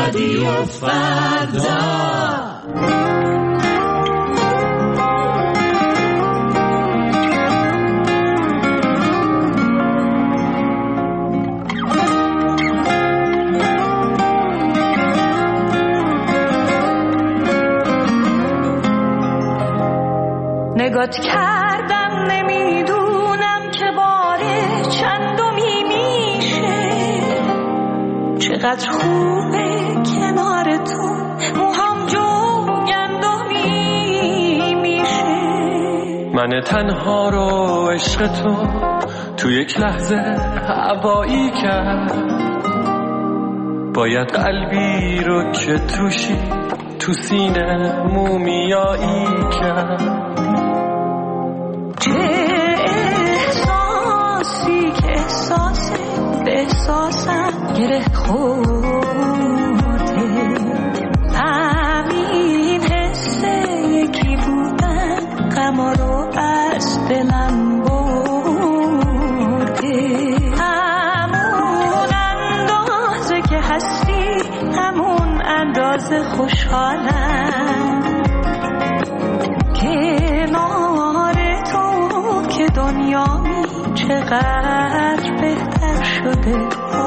رادیو فردا. نگات کردم نمیدونم که باره چندمی میشه، چقدر خوبه کنار تو موهام جوگندمی میشه. من تنها رو عشق تو یک لحظه هوایی کرد، باید قلبی رو که توشی تو سینه مومیایی کرد. چه احساسی که احساسه به احساسم گره خورده، همین حسه یکی بودن غما رو از دلم برده. همون اندازه که هستی همون اندازه خوشحالم، کنار تو که دنیا چقدر بهتر شده.